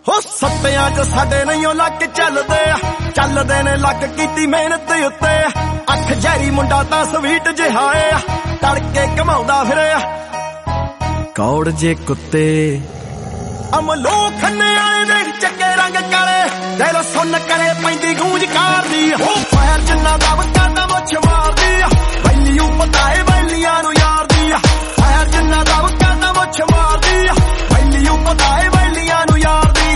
ਹੋ ਸੱਤਿਆਂ ਚ ਸਾਡੇ ਨਹੀਂ ਉਹ ਲੱਕ ਚੱਲਦੇ ਨੇ ਲੱਕ ਕੀਤੀ ਮਿਹਨਤ ਉੱਤੇ। ਅੱਖ ਜੈਰੀ ਮੁੰਡਾ ਤਾਂ ਸਵੀਟ ਜਿਹਾ ਏ, ਤੜਕੇ ਘਮਾਉਂਦਾ ਫਿਰੇ ਕੌੜ ਜੇ ਕੁੱਤੇ। ਅਮਲੋ ਖੰਨੇ ਵਾਲੇ ਦੇਖ ਚੰਗੇ ਰੰਗ ਕਾਲੇ, ਦਿਲ ਸੁਣ ਕਰੇ ਪੈਂਦੀ ਗੂੰਜ ਕਰਦੀ। ਹੋ ਫਾਇਰ ਜਿੰਨਾ ਦਾ ਵਕਾਂਦਾ ਮੁੱਛ ਮਾਰਦੀ, ਵੈਲਿਊ ਪਤਾ ਏ ਵੈਲੀਆਂ ਨੂੰ ਯਾਰ ਦੀ। ਫਾਇਰ ਜਿੰਨਾ ਦਾ ਵਕਾਂਦਾ ਮੁੱਛ ਮਾਰਦੀ, ਵੈਲਿਊ ਪਤਾ ਏ ਵੈਲੀਆਂ ਨੂੰ ਯਾਰ ਦੀ।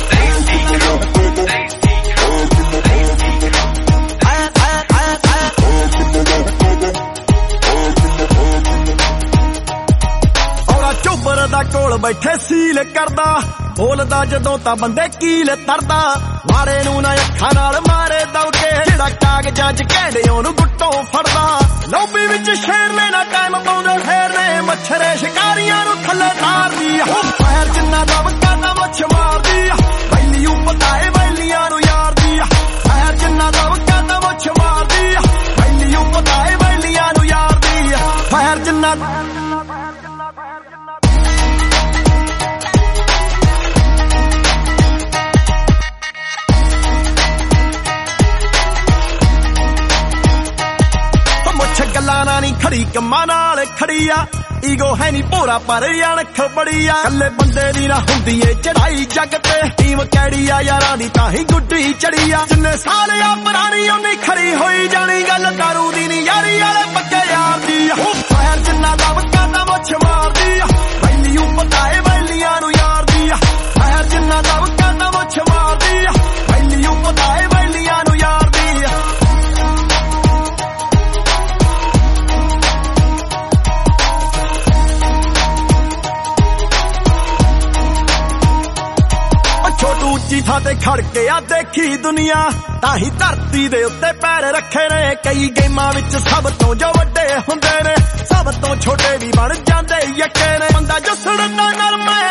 ਚੋਬਰ ਦਾ ਕੋਲ ਬੈਠੇ ਸੀਲ ਕਰਦਾ, ਬੋਲਦਾ ਜਦੋਂ ਤਾਂ ਬੰਦੇ ਕੀਲ ਤਰਦਾ। ਮਾਰੇ ਨੂੰ ਨਾ ਅੱਖਾਂ ਨਾਲ ਮਾਰੇ ਦੌਕੇ, ਜਿਹੜਾ ਕਾਗਜ਼ਾਂ ਚ ਕਹਿੰਦੇ ਉਹਨੂੰ ਗੁੱਟੋਂ ਫੜਦਾ। ਲੋਬੀ ਵਿੱਚ ਸ਼ੇਰ ਨੇ ਨਾ ਟਾਈਮ ਪਾਉਂਦੇ ਫੇਰ ਨੇ, ਮੱਛਰੇ ਸ਼ਿਕਾਰੀਆਂ ਨੂੰ ਥੱਲੇ ਤਾਰਦੀ। ਹੋ ਫਾਇਰ ਜਿੰਨਾ ਦਾ ਵਕਾਂਦਾ ਮੁੱਛ ਮਾਰਦੀ, ਵੈਲਿਊ ਪਤਾ ਏ ਵੈਲੀਆਂ ਨੂੰ ਯਾਰ ਦੀ। ਫਾਇਰ ਜਿੰਨਾ ਦਾ ਵਕਾਂਦਾ ਮੁੱਛ ਮਾਰਦੀ, ਵੈਲਿਊ ਪਤਾ ਏ ਵੈਲੀਆਂ ਨੂੰ ਯਾਰ ਦੀ। ਫਾਇਰ ਜਿੰਨਾ ਗੱਲਾਂ ਨਾਲ ਨਹੀਂ ਖੜੀ ਕੰਮਾਂ ਨਾਲ ਖੜੀ ਆ। ਈਗੋ ਹੈ ਨੀ ਭੋਰਾ ਪਰ ਅਣਖ ਬੜੀ ਆ। ਕੱਲੇ ਬੰਦੇ ਦੀ ਨਾ ਹੁੰਦੀ ਏ ਚੜਾਈ ਜੱਗ ਤੇ, ਟੀਮ ਕੈੜੀ ਆ ਯਾਰਾਂ ਦੀ ਤਾਂ ਹੀ ਗੁੱਡੀ ਚੜੀ ਆ। ਜਿੰਨੇ ਸਾਲ ਆ ਪੁਰਾਣੀ ਉਹਨੀ ਖੜੀ ਹੋਈ ਜਾਣੀ, ਗੱਲ ਦਾਰੂ ਦੀ ਨੀ ਯਾਰੀ ਵਾਲੇ ਪੱਕੇ ਯਾਰ ਦੀ। ਹੋ ਫਾਇਰ ਜਿੰਨਾ ਦਾ ਵਕਾਂਦਾ ਮੁੱਛ ਮਾਰਦੀ, ਵੈਲਿਊ ਪਤਾ ਏ ਵੈਲੀਆਂ ਨੂੰ ਯਾਰ ਦੀ। ਫਾਇਰ ਜਿੰਨਾ ਦਾ ਵਕਾਂਦਾ ਮੁੱਛ ਮਾਰਦੀ, ਵੈਲਿਊ ਪਤਾ ਏ ਵੈਲੀਆਂ ਨੂੰ ਯਾਰ ਦੀ। ਉੱਚੀ ਥਾਂ ਤੇ ਖੜ ਕੇ ਆ ਦੇਖੀ ਦੁਨੀਆ, ਤਾਂ ਹੀ ਧਰਤੀ ਦੇ ਉੱਤੇ ਪੈਰ ਰੱਖੇ ਨੇ। ਕਈ ਗੇਮਾਂ ਵਿੱਚ ਸਭ ਤੋਂ ਜੋ ਵੱਡੇ ਹੁੰਦੇ ਨੇ, ਸਭ ਤੋਂ ਛੋਟੇ ਵੀ ਬਣ ਜਾਂਦੇ ਯੱਕੇ ਨੇ। ਬੰਦਾ ਜੋ ਸੁਣਦਾ ਨਰਮ